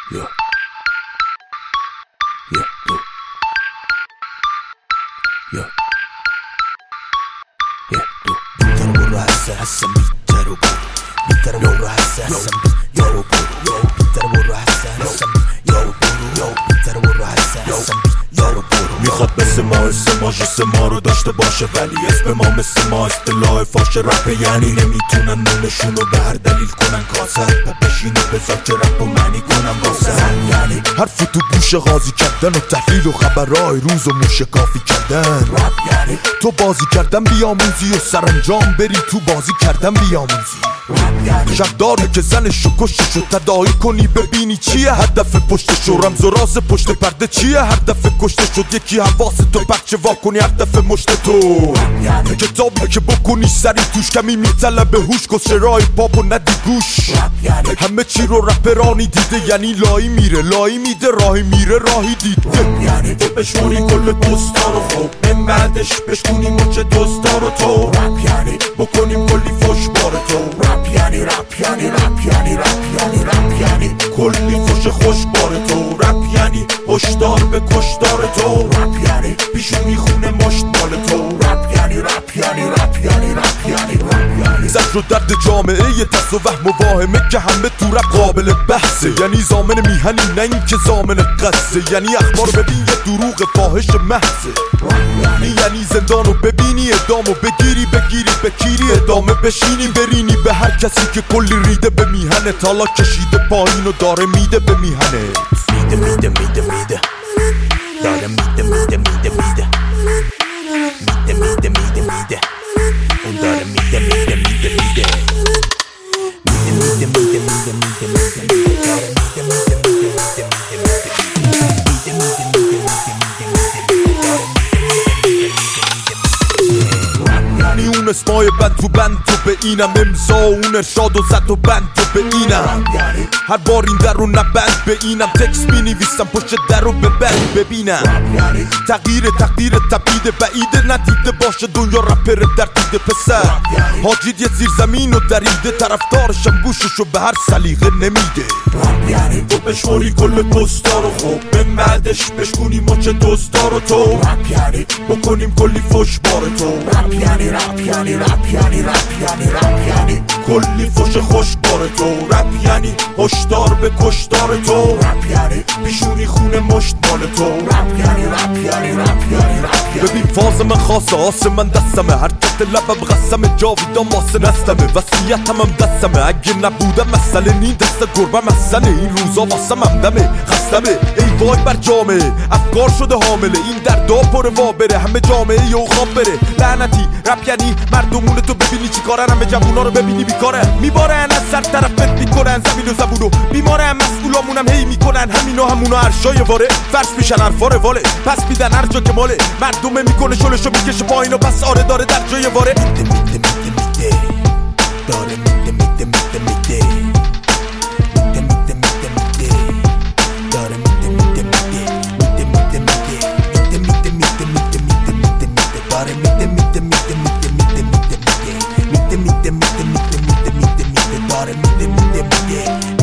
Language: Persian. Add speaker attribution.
Speaker 1: Yeah. Yeah, do. Yeah. Yeah, do. Bitter برو هستم بیتر و برو بیتر برو هستم بیتر و برو بیتر برو هستم یارو برو بیتر برو هستم یارو برو میخواد مثل ما جس ما رو داشته باشه ولی اسم ما مثل ما اصطلاح فاش رپ یعنی نمیتونن نونشونو به هر دلیل کنن کاسه بشینه بذار که رپ و معنی کنن واسه یعنی حرف تو گوش قاضی کردن و تحلیل و خبرهای روز و موشکافی کردن رپ یعنی تو بازی کردن بیاموزی و سرانجام بری تو بازی کردن بیاموزی شب داره که زنشو کشتشو تداعی کنی ببینی چیه هدف پشتشو رمز و راز پشت پرده چیه هر دفعه کشته شد یکی حواس تو بچه واکنی هر دفعه مشت تو کتابی که بکنی سری توش کمی میطلبه هوش کسر رای پاپ و ندی گوش همه چی رو رپرانی دیده یعنی لایی میره لایی میده راهی میره راهی دیده تو بشونی کل دوستا رو خوب من بعدش بشونی مچ دوستا رو تو بکنیم کلی فش بار تو رپ یعنی کلی فش خوش بار تو رپ یعنی هشدار به کشدار تو رپ یعنی پیشونی خونه مشت مال تو رپ یعنی زجر و درد جامعه یه ترس و وهم و واهمه که همه تو رپ قابل بحثه یعنی زامن میهنی نه این که زامن قصه یعنی اخبار ببین یه دروغ فاحش محضه یعنی زندانو ببینی ادامو بگیری بکیری ادامه بشینی برینی به هر کسی که کلی ریده به میهنه تالا کشیده پایین و داره میده به میهنه میده داره میده اون داره میده یعنی اون اسمای بند تو به اینم امضا و اون ارشاد و زد و بند تو به اینم هر بار این در رو نبند به اینم تکس می نویسم پشت در رو به بند ببینم تغییر تبعید بعیده ندیده باشه دنیا رپر در دیده پسر حاجید یه زیر زمین و دریده طرفدارشم گوششو به هر سلیقه نمیده تو بشوری کل دوستا رو خوب من بعدش بشکونی مچ دوستا رو تو بکنیم کلی فش بار تو رپ یعنی کلی فش خوش بار تو رپ یعنی هشدار به کشدار تو رپ یعنی پیشونی خونه مشت مال تو رپ یعنی ببین فاز من خاصه آسه من دستمه حرکت لبم قسم جاویدان واسه نستمه وصیتم هم دستمه اگه نبودم مسئله نی دست گربه مسئله این روزا واسه ممدمه خستمه ای وای بر جامعه افکار شده حامله این دردا پر وا بره همه جامعه یه خواب بره لعنتی رپ یعنی مردمونه تو ببینی چی کارن همه جوونا رو ببینی بیکارن میبارن از سر طرفت میکنن زمین و زبونو بیمارن مسئولامونم هی میکنن همینو همونو عرشای واره فرش میشن حرفا رواله پس میدن هر جا که ماله مردمه میکنه شلشو میکشه پایین و پس آره داره در جای واره میده داره میده